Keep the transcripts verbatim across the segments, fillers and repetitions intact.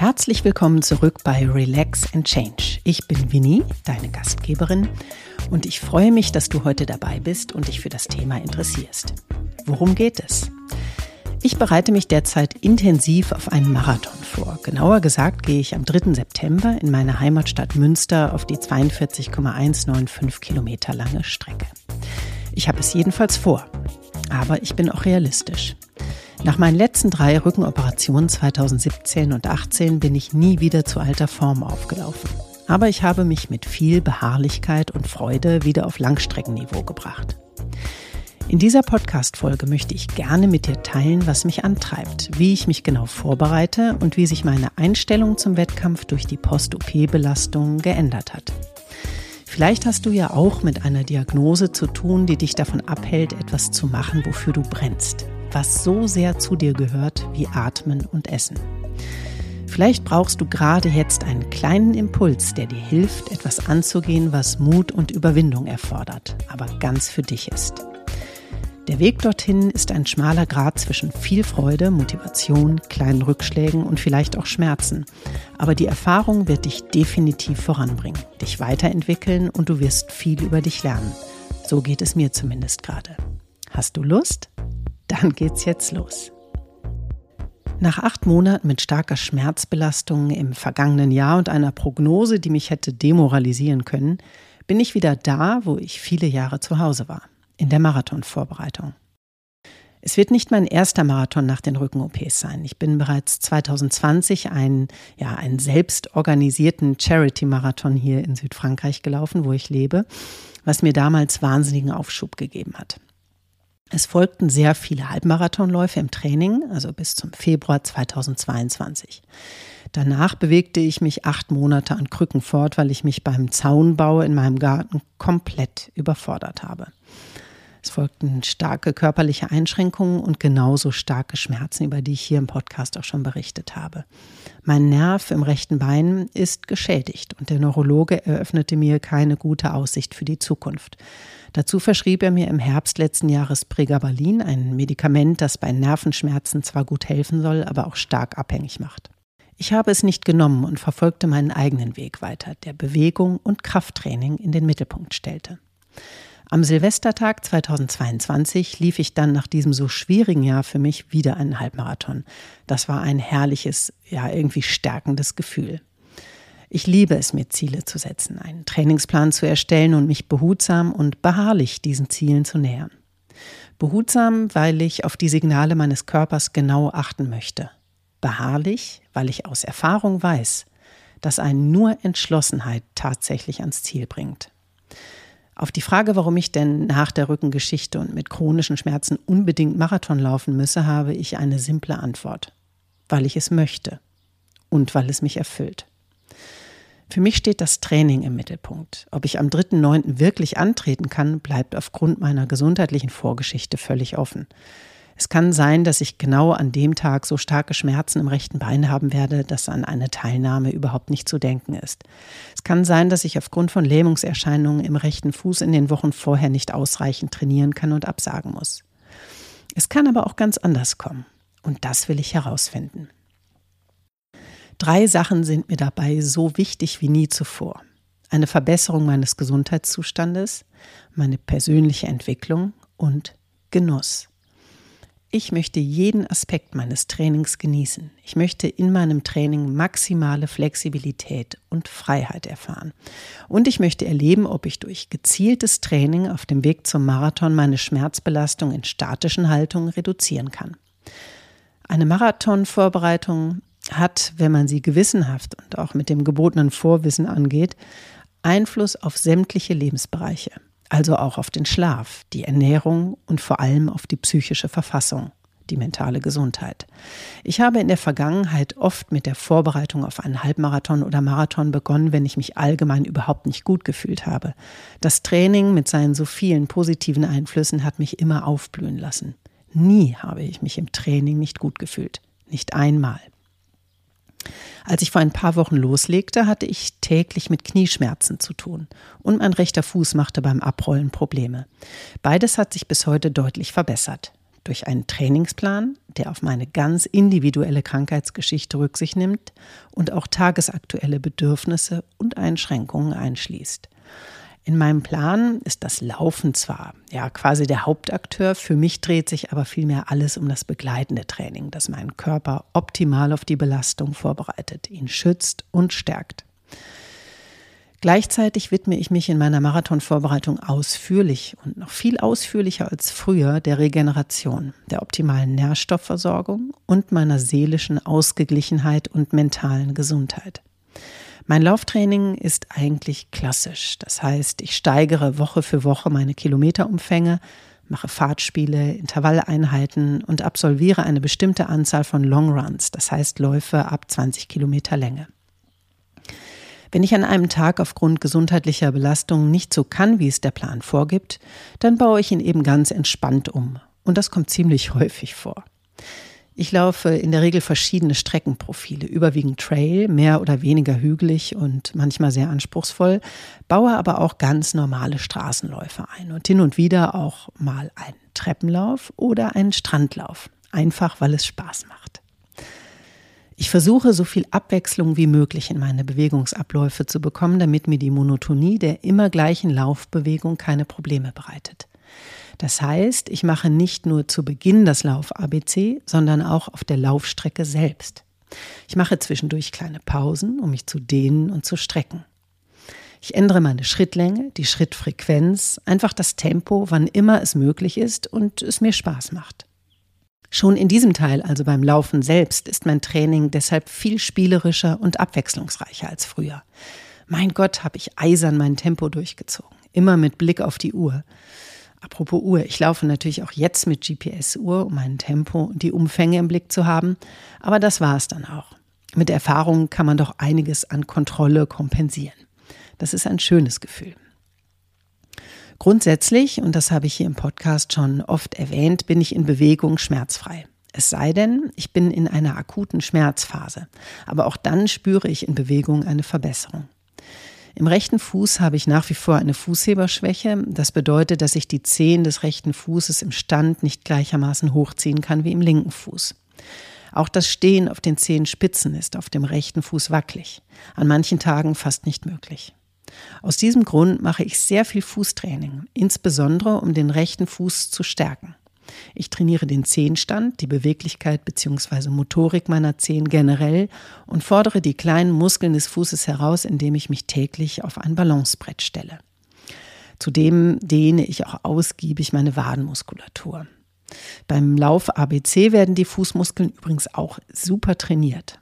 Herzlich willkommen zurück bei Relax and Change. Ich bin Winnie, deine Gastgeberin, und ich freue mich, dass du heute dabei bist und dich für das Thema interessierst. Worum geht es? Ich bereite mich derzeit intensiv auf einen Marathon vor. Genauer gesagt gehe ich am dritten September in meine Heimatstadt Münster auf die zweiundvierzig Komma hundertfünfundneunzig Kilometer lange Strecke. Ich habe es jedenfalls vor, aber ich bin auch realistisch. Nach meinen letzten drei Rückenoperationen zweitausendsiebzehn und achtzehn bin ich nie wieder zu alter Form aufgelaufen. Aber ich habe mich mit viel Beharrlichkeit und Freude wieder auf Langstreckenniveau gebracht. In dieser Podcast-Folge möchte ich gerne mit dir teilen, was mich antreibt, wie ich mich genau vorbereite und wie sich meine Einstellung zum Wettkampf durch die Post-O P-Belastung geändert hat. Vielleicht hast du ja auch mit einer Diagnose zu tun, die dich davon abhält, etwas zu machen, wofür du brennst, was so sehr zu dir gehört wie Atmen und Essen. Vielleicht brauchst du gerade jetzt einen kleinen Impuls, der dir hilft, etwas anzugehen, was Mut und Überwindung erfordert, aber ganz für dich ist. Der Weg dorthin ist ein schmaler Grat zwischen viel Freude, Motivation, kleinen Rückschlägen und vielleicht auch Schmerzen. Aber die Erfahrung wird dich definitiv voranbringen, dich weiterentwickeln und du wirst viel über dich lernen. So geht es mir zumindest gerade. Hast du Lust? Dann geht's jetzt los. Nach acht Monaten mit starker Schmerzbelastung im vergangenen Jahr und einer Prognose, die mich hätte demoralisieren können, bin ich wieder da, wo ich viele Jahre zu Hause war, in der Marathonvorbereitung. Es wird nicht mein erster Marathon nach den Rücken-O Ps sein. Ich bin bereits zweitausendzwanzig einen, ja, einen selbstorganisierten Charity-Marathon hier in Südfrankreich gelaufen, wo ich lebe, was mir damals wahnsinnigen Aufschub gegeben hat. Es folgten sehr viele Halbmarathonläufe im Training, also bis zum Februar zweitausendzweiundzwanzig. Danach bewegte ich mich acht Monate an Krücken fort, weil ich mich beim Zaunbau in meinem Garten komplett überfordert habe. Es folgten starke körperliche Einschränkungen und genauso starke Schmerzen, über die ich hier im Podcast auch schon berichtet habe. Mein Nerv im rechten Bein ist geschädigt und der Neurologe eröffnete mir keine gute Aussicht für die Zukunft. Dazu verschrieb er mir im Herbst letzten Jahres Pregabalin, ein Medikament, das bei Nervenschmerzen zwar gut helfen soll, aber auch stark abhängig macht. Ich habe es nicht genommen und verfolgte meinen eigenen Weg weiter, der Bewegung und Krafttraining in den Mittelpunkt stellte. Am Silvestertag zweitausendzweiundzwanzig lief ich dann nach diesem so schwierigen Jahr für mich wieder einen Halbmarathon. Das war ein herrliches, ja irgendwie stärkendes Gefühl. Ich liebe es, mir Ziele zu setzen, einen Trainingsplan zu erstellen und mich behutsam und beharrlich diesen Zielen zu nähern. Behutsam, weil ich auf die Signale meines Körpers genau achten möchte. Beharrlich, weil ich aus Erfahrung weiß, dass einen nur Entschlossenheit tatsächlich ans Ziel bringt. Auf die Frage, warum ich denn nach der Rückengeschichte und mit chronischen Schmerzen unbedingt Marathon laufen müsse, habe ich eine simple Antwort. Weil ich es möchte und weil es mich erfüllt. Für mich steht das Training im Mittelpunkt. Ob ich am dritten neunten wirklich antreten kann, bleibt aufgrund meiner gesundheitlichen Vorgeschichte völlig offen. Es kann sein, dass ich genau an dem Tag so starke Schmerzen im rechten Bein haben werde, dass an eine Teilnahme überhaupt nicht zu denken ist. Es kann sein, dass ich aufgrund von Lähmungserscheinungen im rechten Fuß in den Wochen vorher nicht ausreichend trainieren kann und absagen muss. Es kann aber auch ganz anders kommen. Und das will ich herausfinden. Drei Sachen sind mir dabei so wichtig wie nie zuvor. Eine Verbesserung meines Gesundheitszustandes, meine persönliche Entwicklung und Genuss. Ich möchte jeden Aspekt meines Trainings genießen. Ich möchte in meinem Training maximale Flexibilität und Freiheit erfahren. Und ich möchte erleben, ob ich durch gezieltes Training auf dem Weg zum Marathon meine Schmerzbelastung in statischen Haltungen reduzieren kann. Eine Marathonvorbereitung hat, wenn man sie gewissenhaft und auch mit dem gebotenen Vorwissen angeht, Einfluss auf sämtliche Lebensbereiche. Also auch auf den Schlaf, die Ernährung und vor allem auf die psychische Verfassung, die mentale Gesundheit. Ich habe in der Vergangenheit oft mit der Vorbereitung auf einen Halbmarathon oder Marathon begonnen, wenn ich mich allgemein überhaupt nicht gut gefühlt habe. Das Training mit seinen so vielen positiven Einflüssen hat mich immer aufblühen lassen. Nie habe ich mich im Training nicht gut gefühlt. Nicht einmal. Als ich vor ein paar Wochen loslegte, hatte ich täglich mit Knieschmerzen zu tun und mein rechter Fuß machte beim Abrollen Probleme. Beides hat sich bis heute deutlich verbessert. durch einen Trainingsplan, der auf meine ganz individuelle Krankheitsgeschichte Rücksicht nimmt und auch tagesaktuelle Bedürfnisse und Einschränkungen einschließt. In meinem Plan ist das Laufen zwar ja quasi der Hauptakteur, für mich dreht sich aber vielmehr alles um das begleitende Training, das meinen Körper optimal auf die Belastung vorbereitet, ihn schützt und stärkt. Gleichzeitig widme ich mich in meiner Marathonvorbereitung ausführlich und noch viel ausführlicher als früher der Regeneration, der optimalen Nährstoffversorgung und meiner seelischen Ausgeglichenheit und mentalen Gesundheit. Mein Lauftraining ist eigentlich klassisch. Das heißt, ich steigere Woche für Woche meine Kilometerumfänge, mache Fahrtspiele, Intervalleinheiten und absolviere eine bestimmte Anzahl von Longruns, das heißt Läufe ab zwanzig Kilometer Länge. Wenn ich an einem Tag aufgrund gesundheitlicher Belastungen nicht so kann, wie es der Plan vorgibt, dann baue ich ihn eben ganz entspannt um. Und das kommt ziemlich häufig vor. Ich laufe in der Regel verschiedene Streckenprofile, überwiegend Trail, mehr oder weniger hügelig und manchmal sehr anspruchsvoll, baue aber auch ganz normale Straßenläufe ein und hin und wieder auch mal einen Treppenlauf oder einen Strandlauf, einfach weil es Spaß macht. Ich versuche, so viel Abwechslung wie möglich in meine Bewegungsabläufe zu bekommen, damit mir die Monotonie der immer gleichen Laufbewegung keine Probleme bereitet. Das heißt, ich mache nicht nur zu Beginn das Lauf-A B C, sondern auch auf der Laufstrecke selbst. Ich mache zwischendurch kleine Pausen, um mich zu dehnen und zu strecken. Ich ändere meine Schrittlänge, die Schrittfrequenz, einfach das Tempo, wann immer es möglich ist und es mir Spaß macht. Schon in diesem Teil, also beim Laufen selbst, ist mein Training deshalb viel spielerischer und abwechslungsreicher als früher. Mein Gott, habe ich eisern mein Tempo durchgezogen, immer mit Blick auf die Uhr. Apropos Uhr, ich laufe natürlich auch jetzt mit G P S-Uhr, um mein Tempo und die Umfänge im Blick zu haben, aber das war es dann auch. Mit Erfahrung kann man doch einiges an Kontrolle kompensieren. Das ist ein schönes Gefühl. Grundsätzlich, und das habe ich hier im Podcast schon oft erwähnt, bin ich in Bewegung schmerzfrei. Es sei denn, ich bin in einer akuten Schmerzphase. Aber auch dann spüre ich in Bewegung eine Verbesserung. Im rechten Fuß habe ich nach wie vor eine Fußheberschwäche. Das bedeutet, dass ich die Zehen des rechten Fußes im Stand nicht gleichermaßen hochziehen kann wie im linken Fuß. Auch das Stehen auf den Zehenspitzen ist auf dem rechten Fuß wackelig. An manchen Tagen fast nicht möglich. Aus diesem Grund mache ich sehr viel Fußtraining, insbesondere um den rechten Fuß zu stärken. Ich trainiere den Zehenstand, die Beweglichkeit bzw. Motorik meiner Zehen generell und fordere die kleinen Muskeln des Fußes heraus, indem ich mich täglich auf ein Balancebrett stelle. Zudem dehne ich auch ausgiebig meine Wadenmuskulatur. Beim Lauf A B C werden die Fußmuskeln übrigens auch super trainiert.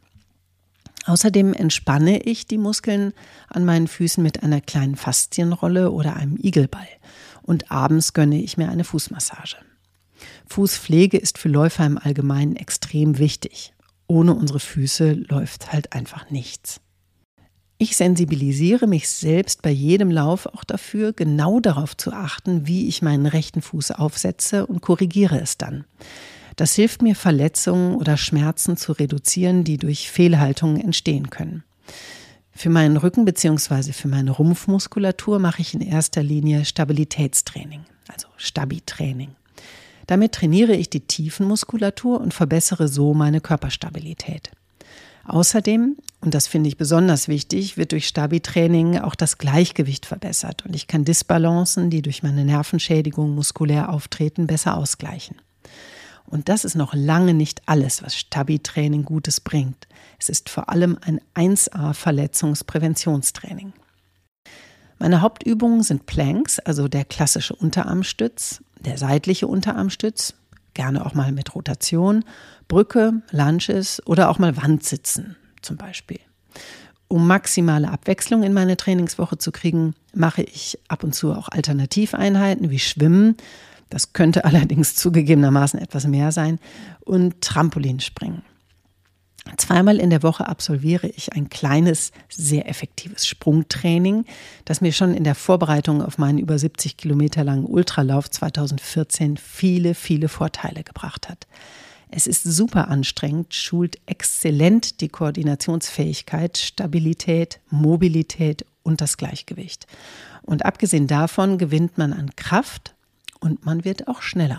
Außerdem entspanne ich die Muskeln an meinen Füßen mit einer kleinen Faszienrolle oder einem Igelball. Und abends gönne ich mir eine Fußmassage. Fußpflege ist für Läufer im Allgemeinen extrem wichtig. Ohne unsere Füße läuft halt einfach nichts. Ich sensibilisiere mich selbst bei jedem Lauf auch dafür, genau darauf zu achten, wie ich meinen rechten Fuß aufsetze und korrigiere es dann. Das hilft mir, Verletzungen oder Schmerzen zu reduzieren, die durch Fehlhaltungen entstehen können. Für meinen Rücken bzw. für meine Rumpfmuskulatur mache ich in erster Linie Stabilitätstraining, also Stabi-Training. Damit trainiere ich die Tiefenmuskulatur und verbessere so meine Körperstabilität. Außerdem, und das finde ich besonders wichtig, wird durch Stabi-Training auch das Gleichgewicht verbessert und ich kann Disbalancen, die durch meine Nervenschädigung muskulär auftreten, besser ausgleichen. Und das ist noch lange nicht alles, was Stabi-Training Gutes bringt. Es ist vor allem ein eins A Verletzungspräventionstraining. Meine Hauptübungen sind Planks, also der klassische Unterarmstütz, der seitliche Unterarmstütz, gerne auch mal mit Rotation, Brücke, Lunges oder auch mal Wandsitzen zum Beispiel. Um maximale Abwechslung in meine Trainingswoche zu kriegen, mache ich ab und zu auch Alternativeinheiten wie Schwimmen. Das könnte allerdings zugegebenermaßen etwas mehr sein, und Trampolinspringen. Zweimal in der Woche absolviere ich ein kleines, sehr effektives Sprungtraining, das mir schon in der Vorbereitung auf meinen über siebzig Kilometer langen Ultralauf zweitausendvierzehn viele, viele Vorteile gebracht hat. Es ist super anstrengend, schult exzellent die Koordinationsfähigkeit, Stabilität, Mobilität und das Gleichgewicht. Und abgesehen davon gewinnt man an Kraft und man wird auch schneller.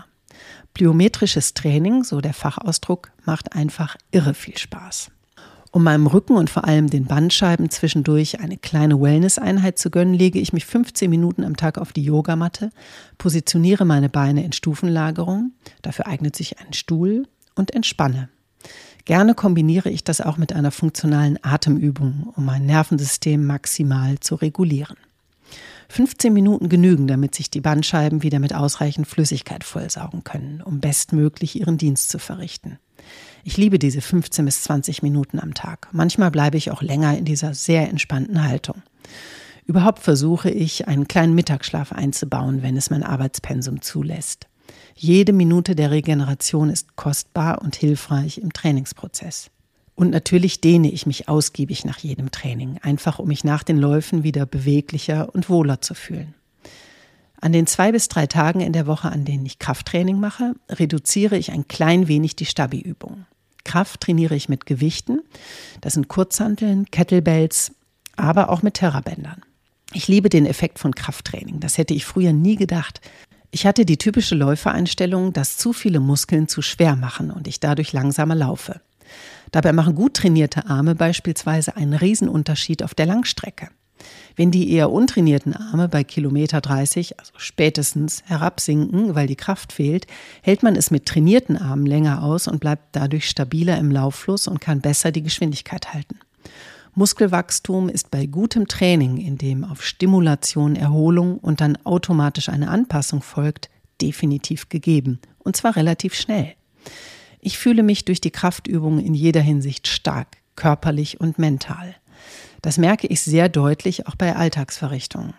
Plyometrisches Training, so der Fachausdruck, macht einfach irre viel Spaß. Um meinem Rücken und vor allem den Bandscheiben zwischendurch eine kleine Wellness-Einheit zu gönnen, lege ich mich fünfzehn Minuten am Tag auf die Yogamatte, positioniere meine Beine in Stufenlagerung, dafür eignet sich ein Stuhl und entspanne. Gerne kombiniere ich das auch mit einer funktionalen Atemübung, um mein Nervensystem maximal zu regulieren. fünfzehn Minuten genügen, damit sich die Bandscheiben wieder mit ausreichend Flüssigkeit vollsaugen können, um bestmöglich ihren Dienst zu verrichten. Ich liebe diese fünfzehn bis zwanzig Minuten am Tag. Manchmal bleibe ich auch länger in dieser sehr entspannten Haltung. Überhaupt versuche ich, einen kleinen Mittagsschlaf einzubauen, wenn es mein Arbeitspensum zulässt. Jede Minute der Regeneration ist kostbar und hilfreich im Trainingsprozess. Und natürlich dehne ich mich ausgiebig nach jedem Training, einfach um mich nach den Läufen wieder beweglicher und wohler zu fühlen. An den zwei bis drei Tagen in der Woche, an denen ich Krafttraining mache, reduziere ich ein klein wenig die Stabi-Übung. Kraft trainiere ich mit Gewichten, das sind Kurzhanteln, Kettlebells, aber auch mit Terrabändern. Ich liebe den Effekt von Krafttraining, das hätte ich früher nie gedacht. Ich hatte die typische Läufereinstellung, dass zu viele Muskeln zu schwer machen und ich dadurch langsamer laufe. Dabei machen gut trainierte Arme beispielsweise einen Riesenunterschied auf der Langstrecke. Wenn die eher untrainierten Arme bei Kilometer dreißig, also spätestens, herabsinken, weil die Kraft fehlt, hält man es mit trainierten Armen länger aus und bleibt dadurch stabiler im Lauffluss und kann besser die Geschwindigkeit halten. Muskelwachstum ist bei gutem Training, in dem auf Stimulation, Erholung und dann automatisch eine Anpassung folgt, definitiv gegeben. Und zwar relativ schnell. Ich fühle mich durch die Kraftübungen in jeder Hinsicht stark, körperlich und mental. Das merke ich sehr deutlich auch bei Alltagsverrichtungen.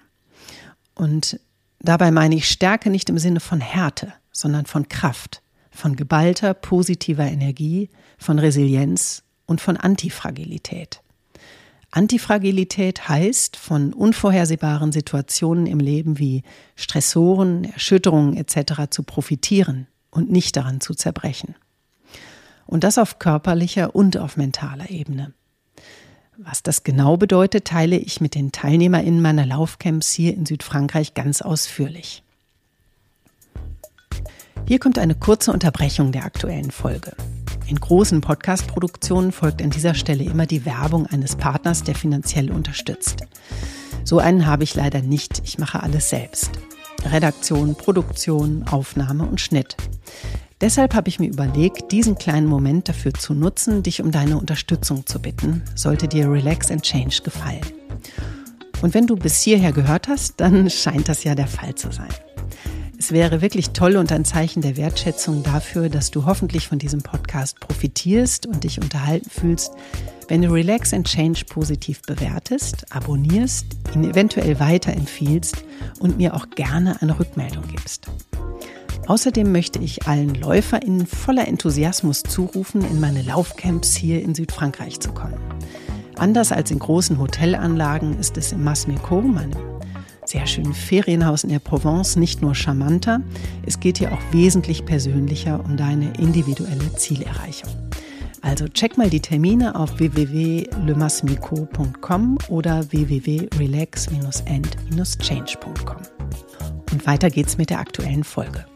Und dabei meine ich Stärke nicht im Sinne von Härte, sondern von Kraft, von geballter, positiver Energie, von Resilienz und von Antifragilität. Antifragilität heißt, von unvorhersehbaren Situationen im Leben wie Stressoren, Erschütterungen et cetera zu profitieren und nicht daran zu zerbrechen. Und das auf körperlicher und auf mentaler Ebene. Was das genau bedeutet, teile ich mit den TeilnehmerInnen meiner Laufcamps hier in Südfrankreich ganz ausführlich. Hier kommt eine kurze Unterbrechung der aktuellen Folge. In großen Podcast-Produktionen folgt an dieser Stelle immer die Werbung eines Partners, der finanziell unterstützt. So einen habe ich leider nicht. Ich mache alles selbst. Redaktion, Produktion, Aufnahme und Schnitt. Deshalb habe ich mir überlegt, diesen kleinen Moment dafür zu nutzen, dich um deine Unterstützung zu bitten, sollte dir Relax and Change gefallen. Und wenn du bis hierher gehört hast, dann scheint das ja der Fall zu sein. Es wäre wirklich toll und ein Zeichen der Wertschätzung dafür, dass du hoffentlich von diesem Podcast profitierst und dich unterhalten fühlst, wenn du Relax and Change positiv bewertest, abonnierst, ihn eventuell weiterempfiehlst und mir auch gerne eine Rückmeldung gibst. Außerdem möchte ich allen LäuferInnen voller Enthusiasmus zurufen, in meine Laufcamps hier in Südfrankreich zu kommen. Anders als in großen Hotelanlagen ist es im Masmico, meinem sehr schönen Ferienhaus in der Provence, nicht nur charmanter, es geht hier auch wesentlich persönlicher um deine individuelle Zielerreichung. Also check mal die Termine auf w w w punkt le masmico punkt com oder w w w punkt relax and change punkt com. Und weiter geht's mit der aktuellen Folge.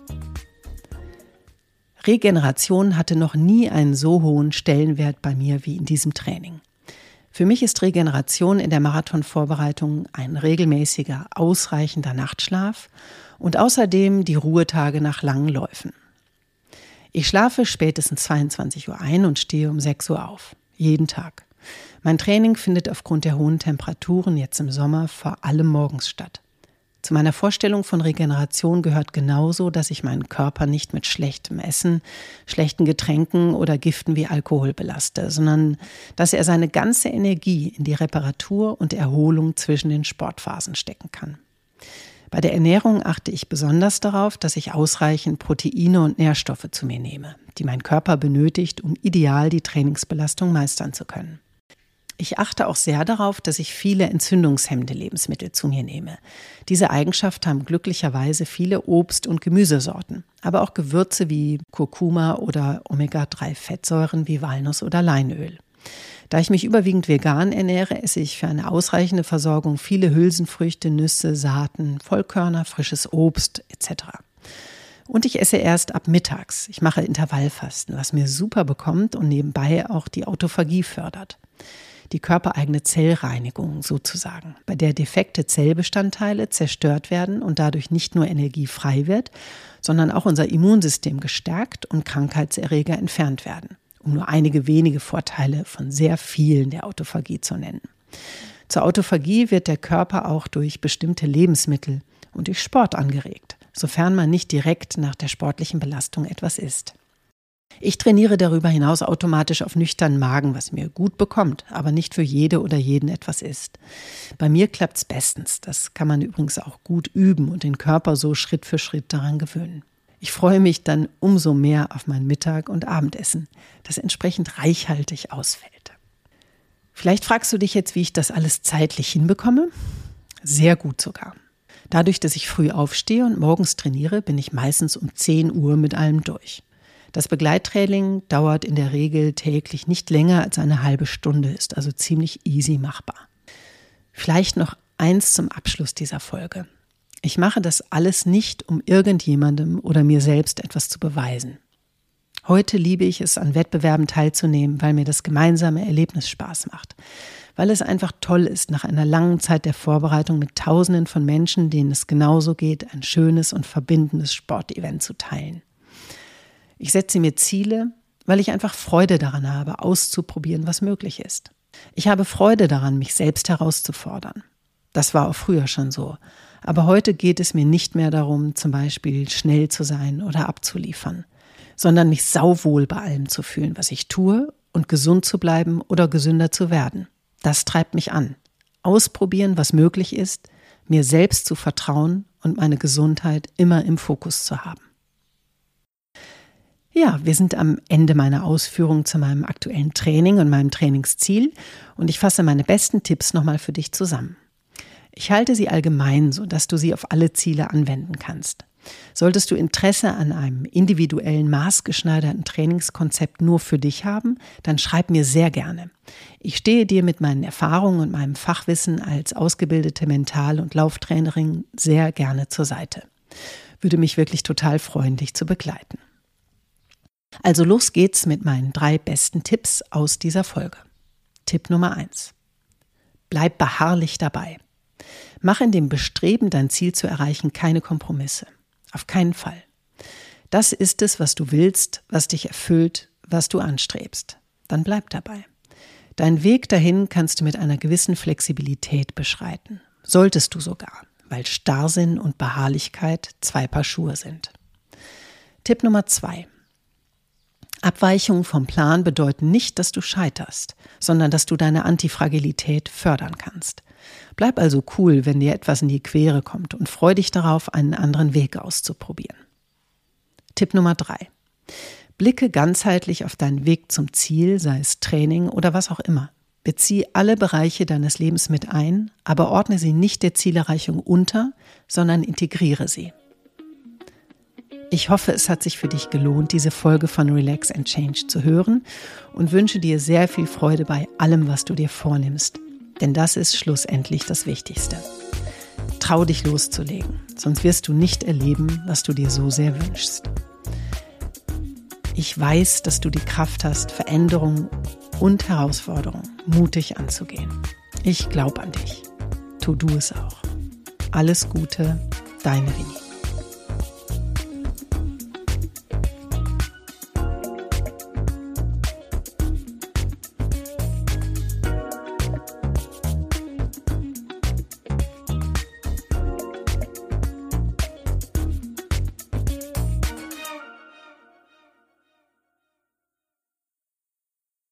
Regeneration hatte noch nie einen so hohen Stellenwert bei mir wie in diesem Training. Für mich ist Regeneration in der Marathonvorbereitung ein regelmäßiger, ausreichender Nachtschlaf und außerdem die Ruhetage nach langen Läufen. Ich schlafe spätestens zweiundzwanzig Uhr ein und stehe um sechs Uhr auf. Jeden Tag. Mein Training findet aufgrund der hohen Temperaturen jetzt im Sommer vor allem morgens statt. Zu meiner Vorstellung von Regeneration gehört genauso, dass ich meinen Körper nicht mit schlechtem Essen, schlechten Getränken oder Giften wie Alkohol belaste, sondern dass er seine ganze Energie in die Reparatur und Erholung zwischen den Sportphasen stecken kann. Bei der Ernährung achte ich besonders darauf, dass ich ausreichend Proteine und Nährstoffe zu mir nehme, die mein Körper benötigt, um ideal die Trainingsbelastung meistern zu können. Ich achte auch sehr darauf, dass ich viele entzündungshemmende Lebensmittel zu mir nehme. Diese Eigenschaft haben glücklicherweise viele Obst- und Gemüsesorten, aber auch Gewürze wie Kurkuma oder Omega drei Fettsäuren wie Walnuss oder Leinöl. Da ich mich überwiegend vegan ernähre, esse ich für eine ausreichende Versorgung viele Hülsenfrüchte, Nüsse, Saaten, Vollkörner, frisches Obst et cetera. Und ich esse erst ab mittags. Ich mache Intervallfasten, was mir super bekommt und nebenbei auch die Autophagie fördert. Die körpereigene Zellreinigung sozusagen, bei der defekte Zellbestandteile zerstört werden und dadurch nicht nur Energie frei wird, sondern auch unser Immunsystem gestärkt und Krankheitserreger entfernt werden, um nur einige wenige Vorteile von sehr vielen der Autophagie zu nennen. Zur Autophagie wird der Körper auch durch bestimmte Lebensmittel und durch Sport angeregt, sofern man nicht direkt nach der sportlichen Belastung etwas isst. Ich trainiere darüber hinaus automatisch auf nüchternen Magen, was mir gut bekommt, aber nicht für jede oder jeden etwas ist. Bei mir klappt's bestens. Das kann man übrigens auch gut üben und den Körper so Schritt für Schritt daran gewöhnen. Ich freue mich dann umso mehr auf mein Mittag- und Abendessen, das entsprechend reichhaltig ausfällt. Vielleicht fragst du dich jetzt, wie ich das alles zeitlich hinbekomme? Sehr gut sogar. Dadurch, dass ich früh aufstehe und morgens trainiere, bin ich meistens um zehn Uhr mit allem durch. Das Begleittraining dauert in der Regel täglich nicht länger als eine halbe Stunde, ist also ziemlich easy machbar. Vielleicht noch eins zum Abschluss dieser Folge. Ich mache das alles nicht, um irgendjemandem oder mir selbst etwas zu beweisen. Heute liebe ich es, an Wettbewerben teilzunehmen, weil mir das gemeinsame Erlebnis Spaß macht. Weil es einfach toll ist, nach einer langen Zeit der Vorbereitung mit Tausenden von Menschen, denen es genauso geht, ein schönes und verbindendes Sportevent zu teilen. Ich setze mir Ziele, weil ich einfach Freude daran habe, auszuprobieren, was möglich ist. Ich habe Freude daran, mich selbst herauszufordern. Das war auch früher schon so. Aber heute geht es mir nicht mehr darum, zum Beispiel schnell zu sein oder abzuliefern, sondern mich sauwohl bei allem zu fühlen, was ich tue und gesund zu bleiben oder gesünder zu werden. Das treibt mich an. Ausprobieren, was möglich ist, mir selbst zu vertrauen und meine Gesundheit immer im Fokus zu haben. Ja, wir sind am Ende meiner Ausführungen zu meinem aktuellen Training und meinem Trainingsziel und ich fasse meine besten Tipps nochmal für dich zusammen. Ich halte sie allgemein, sodass du sie auf alle Ziele anwenden kannst. Solltest du Interesse an einem individuellen, maßgeschneiderten Trainingskonzept nur für dich haben, dann schreib mir sehr gerne. Ich stehe dir mit meinen Erfahrungen und meinem Fachwissen als ausgebildete Mental- und Lauftrainerin sehr gerne zur Seite. Würde mich wirklich total freuen, dich zu begleiten. Also los geht's mit meinen drei besten Tipps aus dieser Folge. Tipp Nummer eins. Bleib beharrlich dabei. Mach in dem Bestreben, dein Ziel zu erreichen, keine Kompromisse. Auf keinen Fall. Das ist es, was du willst, was dich erfüllt, was du anstrebst. Dann bleib dabei. Deinen Weg dahin kannst du mit einer gewissen Flexibilität beschreiten. Solltest du sogar, weil Starrsinn und Beharrlichkeit zwei Paar Schuhe sind. Tipp Nummer zwei. Abweichungen vom Plan bedeuten nicht, dass du scheiterst, sondern dass du deine Antifragilität fördern kannst. Bleib also cool, wenn dir etwas in die Quere kommt und freu dich darauf, einen anderen Weg auszuprobieren. Tipp Nummer drei. Blicke ganzheitlich auf deinen Weg zum Ziel, sei es Training oder was auch immer. Bezieh alle Bereiche deines Lebens mit ein, aber ordne sie nicht der Zielerreichung unter, sondern integriere sie. Ich hoffe, es hat sich für dich gelohnt, diese Folge von Relax and Change zu hören und wünsche dir sehr viel Freude bei allem, was du dir vornimmst. Denn das ist schlussendlich das Wichtigste. Trau dich loszulegen, sonst wirst du nicht erleben, was du dir so sehr wünschst. Ich weiß, dass du die Kraft hast, Veränderungen und Herausforderungen mutig anzugehen. Ich glaube an dich. Tu du es auch. Alles Gute, deine Winnie.